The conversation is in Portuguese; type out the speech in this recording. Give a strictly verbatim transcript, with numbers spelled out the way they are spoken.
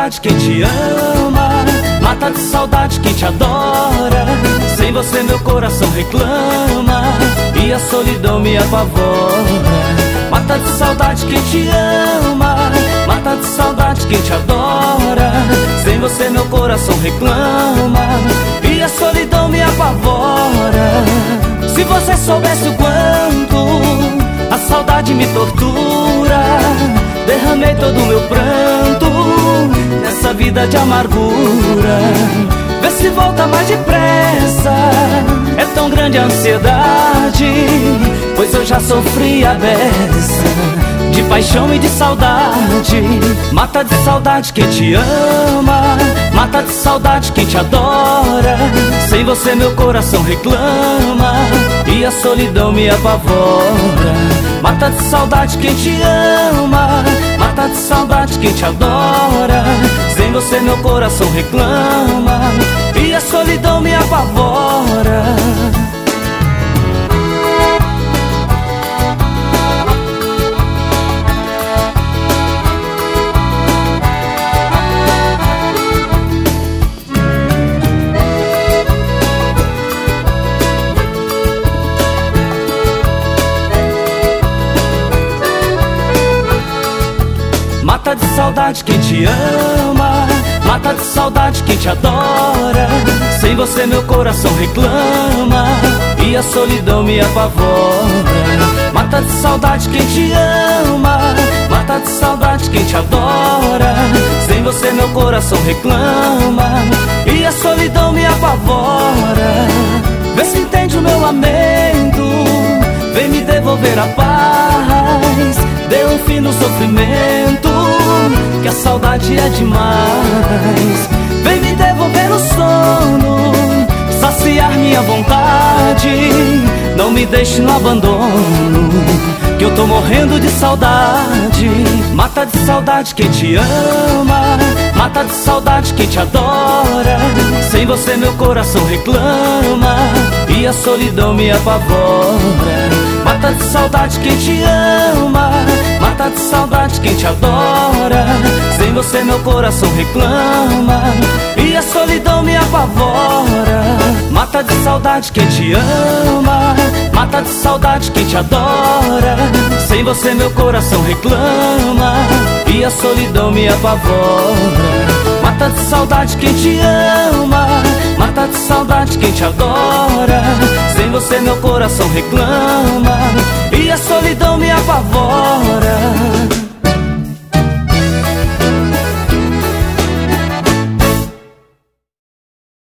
saudade quem te ama, mata de saudade quem te adora. Sem você meu coração reclama e a solidão me apavora. Mata de saudade quem te ama, mata de saudade quem te adora. Sem você meu coração reclama e a solidão me apavora. Se você soubesse o quanto a saudade me tortura, derramei todo o meu pranto nessa vida de amargura. Vê se volta mais depressa, é tão grande a ansiedade, pois eu já sofri a beça de paixão e de saudade. Mata de saudade quem te ama, mata de saudade quem te adora. Sem você meu coração reclama e a solidão me apavora. Mata de saudade quem te ama, mata de saudade quem te adora. Sem você meu coração reclama e a solidão me apavora. Mata de saudade quem te ama, mata de saudade quem te adora. Sem você meu coração reclama e a solidão me apavora. Mata de saudade quem te ama, mata de saudade quem te adora. Sem você meu coração reclama e a solidão me apavora. Vê se entende o meu lamento, vem me devolver a paz. Dê um fim no sofrimento, que a saudade é demais. Vem me devolver o sono, saciar minha vontade. Não me deixe no abandono, que eu tô morrendo de saudade. Mata de saudade quem te ama, mata de saudade quem te adora. Sem você meu coração reclama e a solidão me apavora. Mata de saudade quem te ama, mata de saudade quem te adora. Sem você meu coração reclama e a solidão me apavora. Mata de saudade quem te ama, mata de saudade quem te adora. Sem você meu coração reclama e a solidão me apavora. Mata de saudade quem te ama, mata de saudade quem te adora. Sem você meu coração reclama e a solidão me apavora.